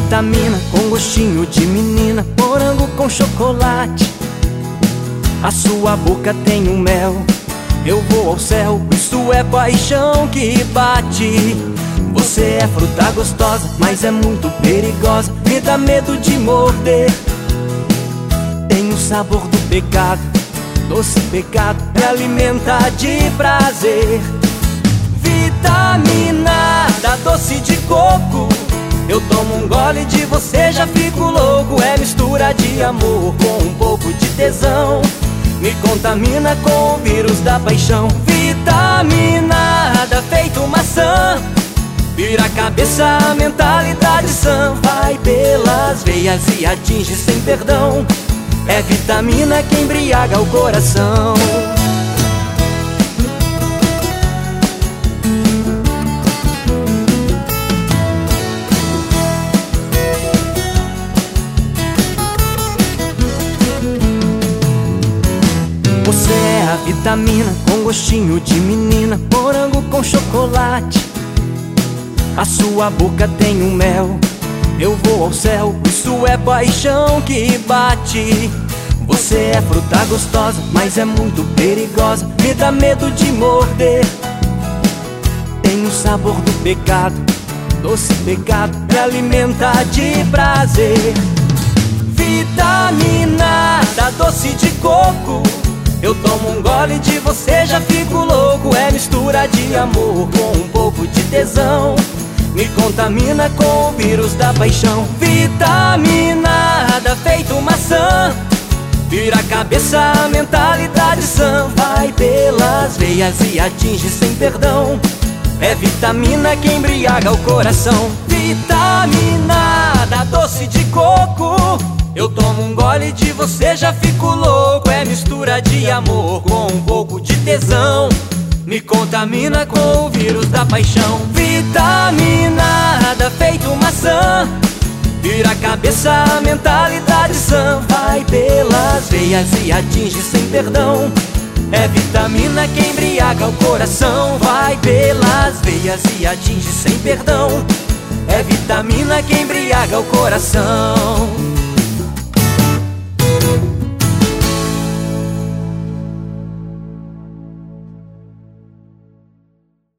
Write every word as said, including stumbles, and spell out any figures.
vitamina com gostinho de menina, morango com chocolate. A sua boca tem um mel, eu vou ao céu, isso é paixão que bate. Você é fruta gostosa, mas é muito perigosa, me dá medo de morder. Tem o sabor do pecado, doce pecado, me alimenta de prazer. Vitamina da doce de coco, eu tomo um gole de você, já fico louco. É mistura de amor com um pouco de tesão, me contamina com o vírus da paixão. Vitaminada feito maçã, vira a cabeça, a mentalidade sã. Vai pelas veias e atinge sem perdão, é vitamina que embriaga o coração. Você é a vitamina com gostinho de menina, morango com chocolate. A sua boca tem um mel, eu vou ao céu, isso é paixão que bate. Você é fruta gostosa, mas é muito perigosa, me dá medo de morder. Tem o sabor do pecado, doce pecado, me alimenta de prazer. Vitamina da doce de coco, eu tomo um gole de você, já fico louco. É mistura de amor com um pouco de tesão, me contamina com o vírus da paixão. Vitaminada feito maçã, vira a cabeça, a mentalidade sã. Vai pelas veias e atinge sem perdão, é vitamina que embriaga o coração. Vitaminada doce de coco, eu tomo um gole de você, já fico louco. É mistura de amor com um pouco de tesão, me contamina com o vírus da paixão. Vitaminada feito maçã, vira a cabeça, a mentalidade sã. Vai pelas veias e atinge sem perdão, é vitamina que embriaga o coração. Vai pelas veias e atinge sem perdão, é vitamina que embriaga o coração.